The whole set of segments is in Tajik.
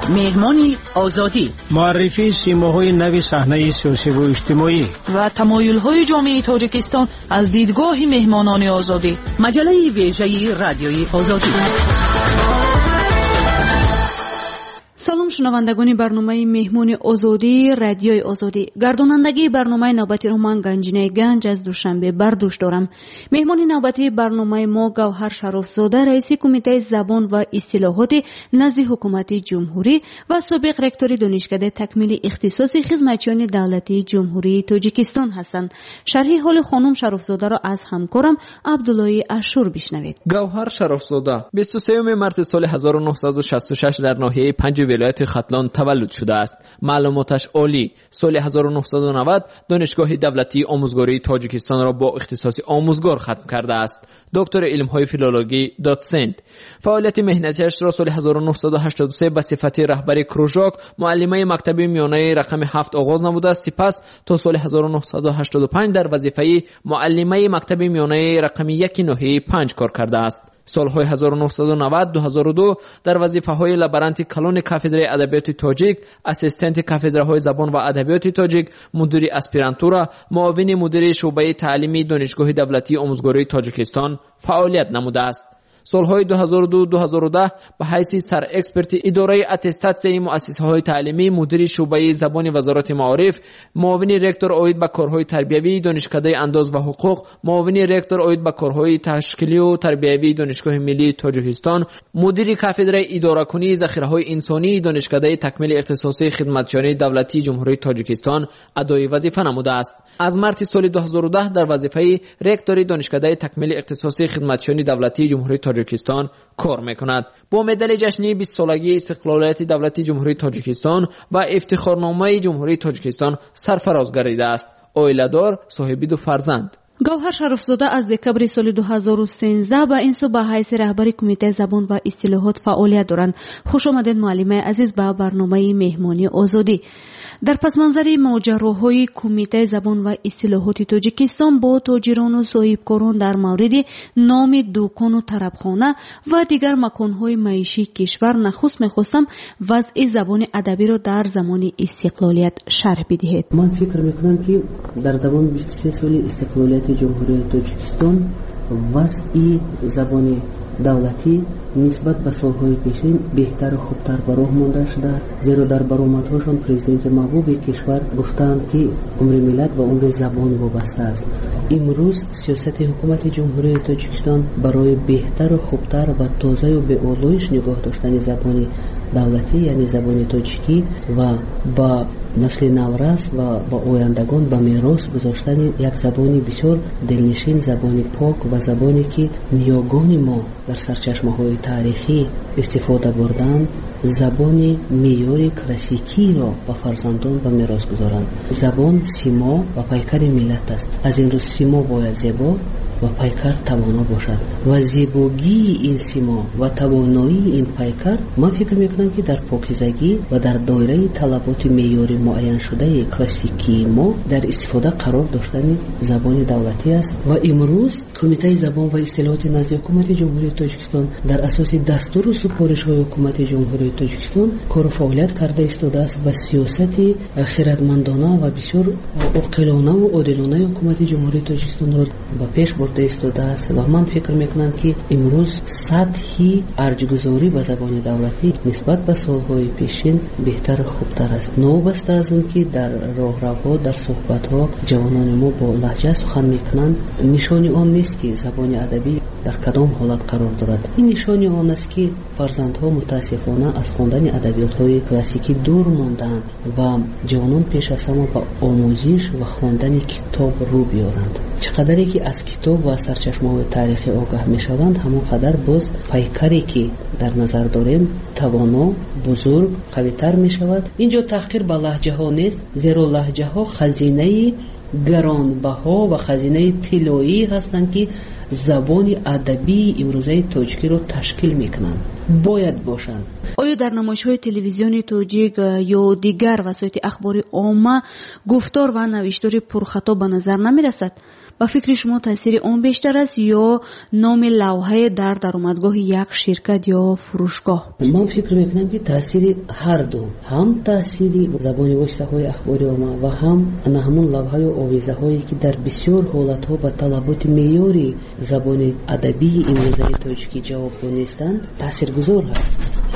مهمانی آزادی، معرفی سیماهای نو صحنه سیاسی و اجتماعی و تمایل‌های جامعه تاجیکستان از دیدگاه مهمانان آزادی. مجله ویژه رادیوی آزادی. سلام شنوندگان برنامه مهمون آزادی رادیوی آزادی. گردانندگی برنامه نوبتی رو من گنجینه گنج از دوشنبه بر دوش دارم. مهمون نوبتی برنامه ما گوهر شرافزاده، رئیس کمیته زبان و اصطلاحات نزد حکومت جمهوری و سابق رکتور دانشکده تکمیل اختصاصی خدمتیان دولتی جمهوری تاجیکستان هستند. شرح حال خانم شرافزاده را از همکارم عبدالله اشور بشنوید. گوهر شرافزاده 23 مارس سال 1966 در ناحیه 5 ولایت ختلان تولد شده است. معلوماتش عالی. سال 1990 دانشگاه دولتی آموزگاری تاجیکستان را با اختصاص آموزگار ختم کرده است. دکتر علم‌های فیلولوژی داتسنت. فعالیت مهنتیش را سال 1983 به صفت رهبر کروژاک معلمه مکتب میانه رقم 7 آغاز نموده است. سپس تا سال 1985 در وظیفه معلمه مکتب میانه رقم 1 ناحیه 5 کار کرده است. سالهای 1990-2002 در وظیفه‌های لابرانت کلون کافدره ادبیات تاجیک، اسیستنت کافدره‌های زبان و ادبیات تاجیک، مدیر اسپیرانتورا، معاون مدیر شعبه تعلیمی دانشگاه دولتی آموزگاری تاجیکستان فعالیت نموده است. سالهای 2002-2010 به حیث سر اکسپرت اداره اتستاتسیای مؤسسه‌های تعلیمی، مدیر شعبه زبان وزارت معارف، معاون رکتور عاید به کارهای تربیوی دانشکده انداز و حقوق، معاون رکتور عاید به کارهای تشکیلی و تربیوی دانشگاه ملی تاجیکستان، مدیر کافدره اداره‌کنی ذخیره‌های انسانی دانشکده تکمیل اختصاصی خدمتیان دولتی جمهوری تاجیکستان ادای وظیفه نموده است. از مارس سال 2010 در وظیفه رکتور دانشکده تکمیل اختصاصی خدمتیان دولتی جمهوری تاجیکستان کار میکند. با مدال جشنی 20 سالگی استقلالیت دولتی جمهوری تاجیکستان و افتخارنامه جمهوری تاجیکستان سرفراز گردیده است. عائله‌دار، صاحب 2 فرزند. گوهر شرافزاده از دکبر سال 2013 به این سو به حیث رهبر کمیته زبان و اصطلاحات فعالیت دارند. خوش آمدید معلم عزیز به برنامه مهمانی آزادی. در پس منظر ماجراهای کمیته زبان و اصطلاحات تاجیکستان با تاجران و صاحبکاران در مورد نام دکان و طربخانه و دیگر مکانهای معیشی کشور نخست می‌خواستم وضع زبان ادبی را در زمان استقلالیت شرح بدهید. من فکر می‌کنم که در دوام 23 سال استقلالیت جمهوری تاجیکستان وضع زبان دولتی نسبت به سالهای پیشین بهتر و خوبتر به راه مانده شده، زیرا در برآمدهاشان پرزیدنت محبوب کشور گفتند که عمر ملت و عمر زبان وابسته است. امروز سیاست حکومت جمهوری تاجیکستان برای بهتر و خوبتر و تازه و به آلایش نگاه داشتن زبان دولتی یعنی زبان تاجیکی و با نسل نورس و با آیندگان به میراث گذاشتن یک زبانی بسیار دلنشین، زبانی پاک و زبانی که نیاگان ما در سرچشمه‌های تاریخی استفاده بردند، زبان معیار کلاسیکی را به فرزندان به میراث گذارند. زبان سیما و پیکر ملت است. از این رو سیما باید زیبا و پیکر توانا باشد و زیبایی این سیما و توانایی این پیکر من فکر میکنم که در پاکیزگی و در دایره طلبات معیاری معین شده کلاسیکی ما در استفاده قرار داشتن زبان دولتی است. و امروز کمیته زبان و اصطلاحات نزد حکومت جمهوری تاجیکستان در اساس دستور و سپارش‌های حکومت جمهوری تاجیکستان کار و فعالیت کرده ایستاده است و سیاست خردمندانه و بسیار عاقلانه و عادلانه حکومت جمهوری تاجیکستان را به پیش برده ایستاده است و من فکر میکنم که امروز سطحی ارجگذاری به زبان دولتی نسبت به سالهای پیشین بهتر و خوبتر است. نوبسته از اون که در راهروها در صحبت‌ها جوانان ما با لهجه سخن میکنند، نشانی آن نیست که زبان ادبی در کدام حالت قرار دارد. این نشانی آن است که فرزندها متاسفانه از خواندن ادبیات‌های کلاسیکی دور ماندند و جوانان پیش از همه به آموزش و خواندن کتاب رو بیارند. چقدری که از کتاب و سرچشمه‌های تاریخی آگاه میشوند، همون قدر باز پیکری که در نظر داریم توانا، بزرگ، قوی‌تر میشود. اینجا تحقیر به لهجه ها نیست، زیرا لهجه ها خزینه گرانبها و خزینه طلایی هستند که زبان ادبی امروزه تاجیکی رو تشکیل میکنند. باید باشند. آیا در نمایش‌های تلویزیونی تاجیک یا دیگر وسایل اخباری عامه گفتار و نوشتار پرخطا به نظر نمیرسد؟ ба фикри шумо таъсири он бештар аст ё номи лавҳаи дар даромадгоҳи як ширкат ё фурӯшгоҳ? ман фикр мекунам ки таъсири ҳарду, ҳам таъсири забони воситаҳои ахбори омма ва ҳам ана ҳамун лавҳаю овизаҳое ки дар бисёр ҳолатҳо ба талаботи меъёри забони адабии имрӯзаи тоҷикӣ ҷавобгӯ нестанд, таъсиргузор ҳаст.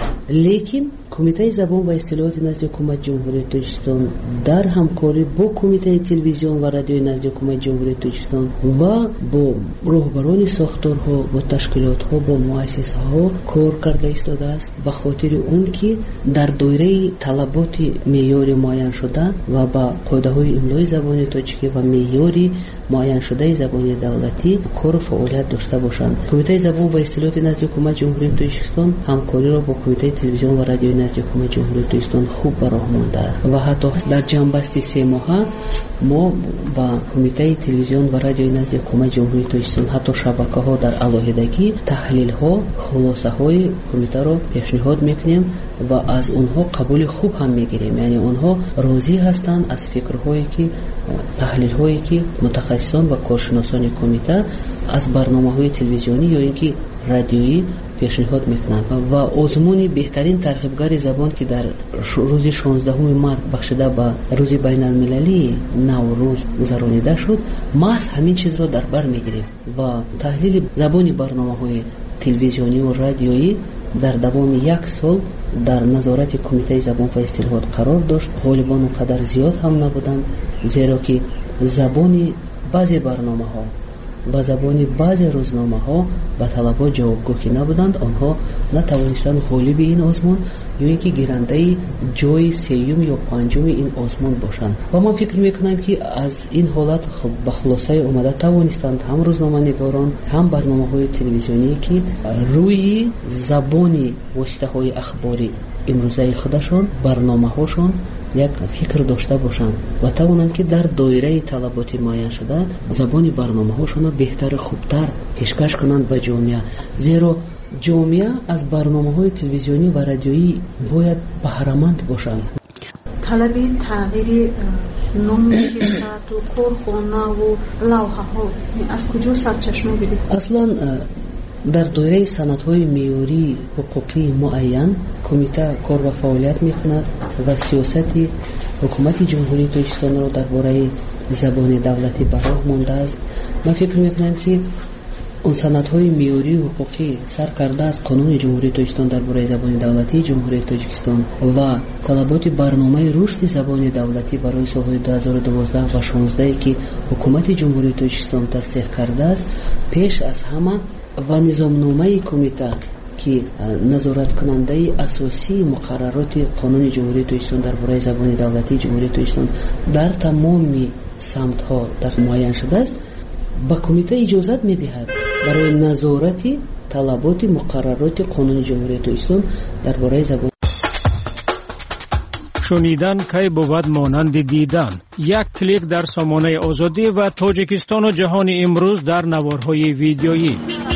лекин кумитаи забон ва истилоҳоти назди ҳукумати ҷумҳурии Тоҷикистон дар ҳамкорӣ бо кумитаи телевизион ва радиои назди ҳукумати ҷумҳурии Тоҷикистон ва бо роҳбарони сохторҳо, бо ташкилотҳо, бо муассисаҳо кор карда истодааст ба хотири он ки дар доираи талаботи меъёри муайяншуда ва ба қоидаҳои имлои забони тоҷикӣ ва меъёри муайяншудаи забони давлатӣ кору фаъолият дошта бошанд. Кумитаи забон ва истилоҳоти назди ҳукумати ҷумҳурии Тоҷикистон ҳамкориро бо кумитаи телевизион ва радиои назди ҳукумати ҷумҳурии Тоҷикистон хуб ба роҳ мондааст ва ҳатто дар ҷамъбасти 3 моҳа мо ба кумитаи телевизион ва радиои назди ҳукумати ҷумҳурии Тоҷикистон ҳатто шабакаҳо дар алоҳидагӣ таҳлилҳо, хулосаҳои кумитаро пешниҳод мекунем ва аз онҳо қабули хуб ҳам мегирем. яъне онҳо розӣ ҳастанд аз фикрҳое ки таҳлилҳое ки мутахассисон ва коршиносони кумита аз барномаҳои телевизионӣ ё ин ки радиоӣ пешниҳод мекунанд ва озмуни беҳтарин тарғибгари забон ки дар рӯзи 16 март бахшида ба рӯзи байналмилалии наврӯз гузаронида шуд, маҳз ҳамин чизро дар бар мегирем ва таҳлили забони барномаҳои телевизиониву радиоӣ дар давоми 1 сол дар назорати кумитаи забон ва истилоҳот қарор дошт. ғолибон он қадар зиёд ҳам набуданд, зеро ки забони баъзе барномаҳо ба забони баъзе рӯзномаҳо ба талабот ҷавобгӯҳӣ набуданд. онҳо натавонистанд ғолиби ин озмун ё ин ки гирандаи ҷои 3-ум ё 5-уми ин озмун бошанд. ва ман фикр мекунам ки аз ин ҳолат ба хулосаи омада тавонистанд ҳам рӯзноманигорон, ҳам барномаҳои телевизионие ки рӯи забони воситаҳои ахбори имрӯзаи худашон, барномаҳошон як фикр дошта бошанд ва тавонанд ки дар доираи талаботи муайяншуда забони барномаҳошонро беҳтару хубтар пешкаш кунанд ба ҷомеа. зеро ҷомеа аз барномаҳои телевизионӣ ва радиоӣ бояд баҳраманд бошанд. талаби тағйири номи ширкату корхонаву лавҳаҳо аз куҷо сарчашма гирифт? Аслан дар доираи санадҳои меъёрии ҳуқуқии муайян кумита кор ва фаъолият мекунад ва сиёсати ҳукумати ҷумҳурии Тоҷикистонро дар бораи забони давлатӣ ба роҳ мондааст. ман фикр мекунам ки он санадҳои меъёрии ҳуқуқӣ сар кардааст қонуни ҷумҳурии Тоҷикистон дар бораи забони давлатии ҷумҳурии Тоҷикистон ва талаботи барномаи рушди забони давлатӣ барои солҳои 2012 ва 2016 ки ҳукумати ҷумҳурии Тоҷикистон тасдиқ кардааст, пеш аз ҳама ва низомномаи кумита ки назораткунандаи асосии муқаррароти қонуни ҷумҳурии Тоҷикистон дар бораи забони давлатии ҷумҳурии Тоҷикистон дар тамоми самтҳо дар муайян шудааст, ба кумита иҷозат медиҳад барои назорати талаботи муқаррароти қонуни ҷумҳурии Тоҷикистон дар бораи забон. шунидан кай бувад монанди дидан. Як клик дар сомонаи озодӣ ва Тоҷикистону ҷаҳони имрӯз дар наворҳои видеоӣ.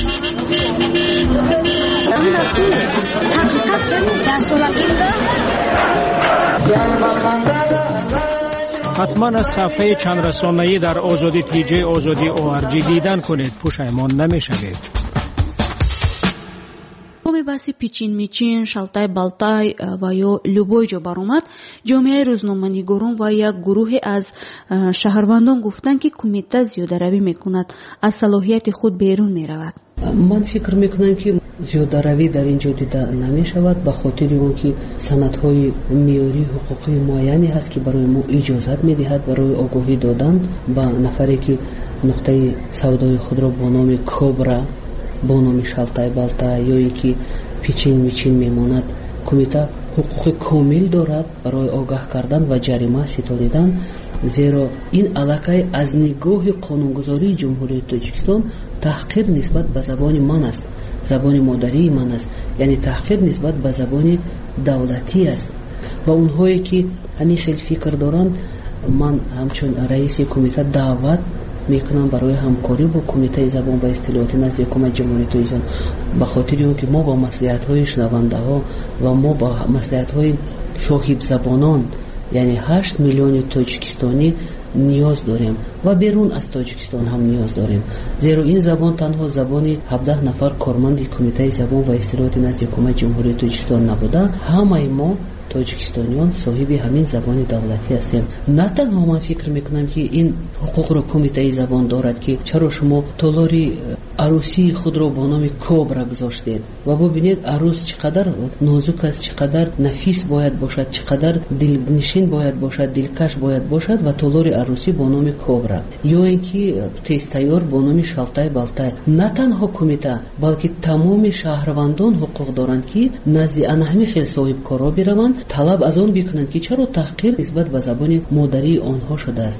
ҳатман аз сафҳаи чандрасонаӣ дар озоди тиҷаи озоди ORG дидан кунед, пушаймон намешавед. баҳси пичин мичин, шалтай балтай ва ё любой ҷо баромад, ҷомеаи рӯзноманигорон ва як гурӯҳе аз шаҳрвандон гуфтанд ки кумита зиёдаравӣ мекунад, аз салоҳияти худ берун меравад. ман фикр мекунам ки зиёдаравӣ дар ин ҷо дида намешавад ба хотири он ки санадҳои меъёрии ҳуқуқии муайяне ҳаст ки барои мо иҷозат медиҳад барои огоҳӣ додан ба нафаре ки нуқтаи савдои худро бо номи кобра, бо номи шалтай балтай ё ин ки пичин мичин мемонад, кумита ҳуқуқи комил дорад барои огаҳ кардан ва ҷарима ситонидан, зеро ин аллакай аз нигоҳи қонунгузории ҷумҳурии Тоҷикистон таҳқир нисбат ба забони ман аст, забони модарии ман аст, яъне таҳқир нисбат ба забони давлатӣ аст. ва онҳое ки ҳамин хел фикр доранд, ман ҳамчун раиси кумита даъват мекунам барои ҳамкорӣ бо кумитаи забон ва истилоҳоти назди ҳукумати ҷумҳурии Тоҷикистон, ба хотири он ки мо ба маслиҳатҳои шунавандаҳо ва мо ба маслиҳатҳои соҳибзабонон یعنی 8 میلیون توجیکستانی نیاز داریم و بیرون از توجیکستان هم نیاز داریم، زیرا این زبان تنها زبان 17 نفر کارمند کمیته زبان و اصطلاحات نزد حکومت جمهوری توجیکستان نبوده. همه ما توجیکستانیان صاحب همین زبان دولتی هستیم. نه تنها من فکر میکنم که این حقوق رو کمیته زبان دارد که چرا شما تالاری عروسی خود رو با نام کوبرا گذاشتید و ببینید عروس چقدر نازک است، چقدر نفیس باید باشد، چقدر دلنشین باید باشد، دلکش باید باشد و تالاری عروسی با نام کوبرا، یا اینکه تستیار با نام شالتای بالتای. نه تنها کمیته بلکه تمام شهروندان حقوق دارند که نزد آنها خیلی صاحب کارا بروند، طلب از آن بکنند که چرا تحقیر نسبت به زبان مادری آنها شده است.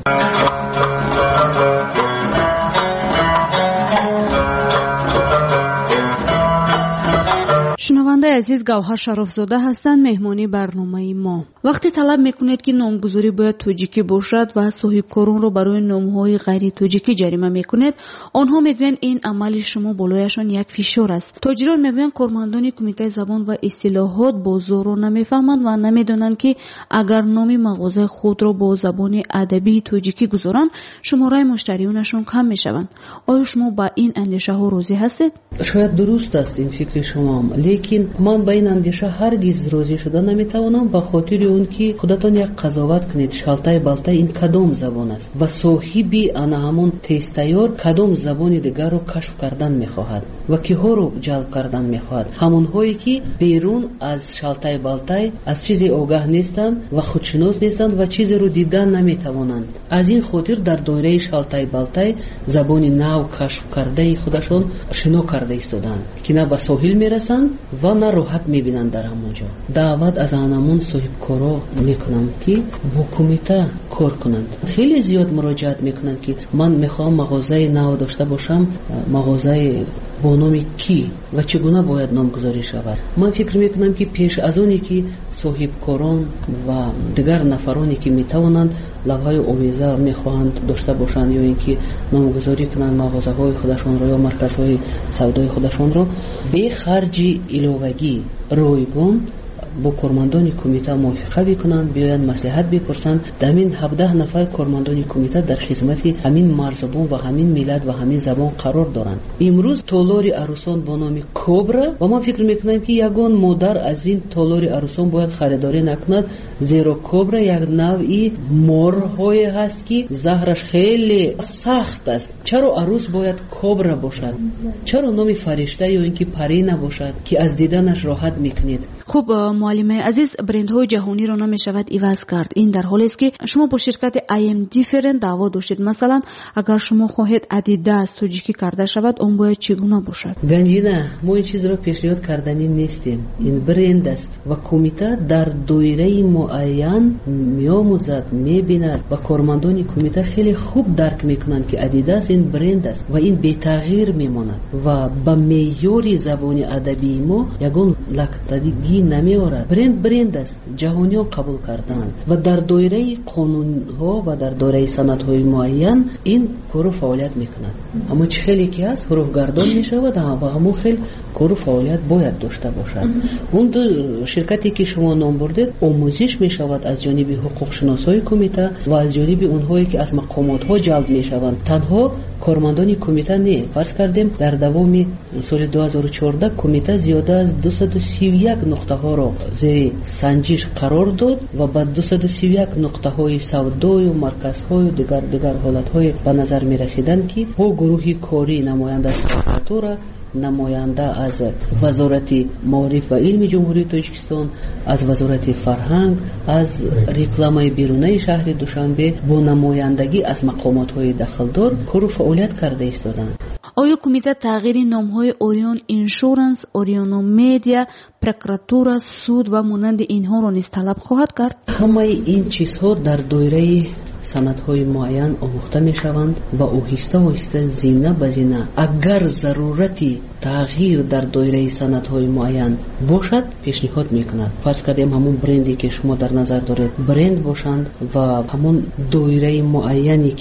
شنونده عزیز، گوهر شرافزاده هستند مهمانی برنامه ما. وقتی طلب میکنید که نامگذاری باید توجیکی باشد و صاحبکاران رو برای نامهای غیر توجیکی جریمه میکنید، آنها میگویند این عمل شما بالایشان یک فشار است. تاجران میگویند کارمندان کمیته زبان و اصطلاحات بازار رو نمیفهمند و نمیدونند که اگر نام مغازه خود را با زبان ادبی توجیکی گذارند شماره مشتریانشون کم میشوند. آیا شما با این اندیشه ها راضی هستید؟ شاید درست است این فکر شما، لیکن من با این اندیشه هرگز راضی شده نمیتوانم، به خاطر اون که خودتان یک قضاوت کنید شالتای بالتای این کدام زبان است و صاحبی آن همون تستیار کدام زبان دیگر رو کشف کردن میخواهد و کیها رو جلب کردن میخواهد. همون هایی که بیرون از شالتای بالتای از چیزی آگاه نیستند و خودشناس نیستند و چیزی رو دیدن نمیتوانند. از این خاطر در دایره شالتای بالتای زبان نو کشف کرده خودشون شنو کرده ایستادند که نه به ساحل میرسند و نه راحت میبینند. در همونجا دعوت از آنمون صاحب کارا میکنم که با کمیته کار کنند. خیلی زیاد مراجعت میکنند که من میخوام مغازه نو داشته باشم، مغازه با نام کی و چگونه باید نامگذاری شود. من فکر میکنم که پیش از اونی که صاحب کاران و دیگر نفرانی که میتوانند لوحه آویزه میخواهند داشته باشند یا اینکه نامگذاری کنند مغازه های خودشان را یا مرکز های سودای خودشان را، به خرج ایلوگی رایگان با کارمندان کمیته موافقه بکنند، بیاین مصلحت بپرسند. همین 17 نفر کارمندان کمیته در خدمت همین مرزبان و همین ملت و همین زبان قرار دارند. امروز تالاری عروسان با نام کوبرا و من فکر میکنم که یگان مادر از این تالاری عروسان باید خریداری نکند، زیرا کوبرا یک نوعی مارهای هست که زهرش خیلی سخت است. چرا عروس باید کوبرا باشد؟ چرا نام فرشته یا اینکه پری نباشد که از دیدنش راحت میکنید؟ خوب معلم عزیز، برندهای جهانی را نمیشود عوض کرد. این در حالی است که شما با شرکت IM Different دعوا داشتید. مثلا اگر شما خواهید ادیداس توجیکی کرده شود، اون باید چگونه باشد؟ گنجینه، ما این چیز را پیشنهاد کردنی نیستیم. این برند است و کمیته در دایره معین میآموزد، میبیند و کارمندان کمیته خیلی خوب درک میکنند که ادیداس این برند است و این بی تغییر میماند و با معیار زبان ادبی ما یگان لکتگی نمیآورد. برند است، جهانی ها قبول کردن و در دایره قانون ها و در دایره سند های معین این کار فعالیت میکنند. اما چه خیلی که هست حروف گردان میشود و همون خیلی کار فعالیت باید داشته باشد. اون دو شرکتی که شما نام بردید آموزش میشود از جانب حقوق شناسای کمیته و از جانب اونهایی که از مقامات ها جلب میشوند. تنها کارمندان کمیته نه. فرض کردیم در دوام سال 2014 کمیته زیاده از 231 نقطه ها را زیر سنجش قرار داد و بعد 231 نقطه های سودای و مرکز های دیگر حالت های به نظر می رسیدند که با گروه کاری نماینده از پرکاتورا، نماینده از وزارت معارف و علم جمهوری تاجیکستان، از وزارت فرهنگ، از رکلامای بیرونی شهر دوشنبه با نمایندگی از مقامات های دخلدار کار فعالیت کرده ایستادند. آیا کمیته تغییر نام‌های اوریون اینشورنس، اوریونو میدیا، پرکراتورا، سود و مانند اینها را نیز طلب خواهد کرد؟ همه این چیزها در دایره سندهای معین آموخته می شوند و آهسته زینه به زینه اگر ضرورتی تغییر در دایره سندهای معین باشد پیشنهاد می کند. فرض کردیم همون برندی که شما در نظر دارید برند باشند و همون دایره معینی که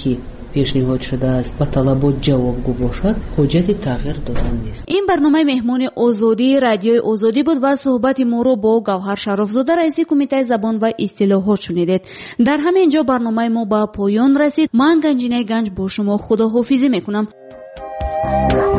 пешниҳод шудааст ба талабот ҷавобгӯ бошад, ҳоҷати тағйир додан нест. ин барномаи меҳмони озодӣ радиои озодӣ буд ва суҳбати моро бо гавҳар шарофзода раиси кумитаи забон ва истилоҳот шунидед. дар ҳамин ҷо барномаи мо ба поён расид. ман Ганҷинаи Ганҷ бо шумо худоҳофизӣ мекунам.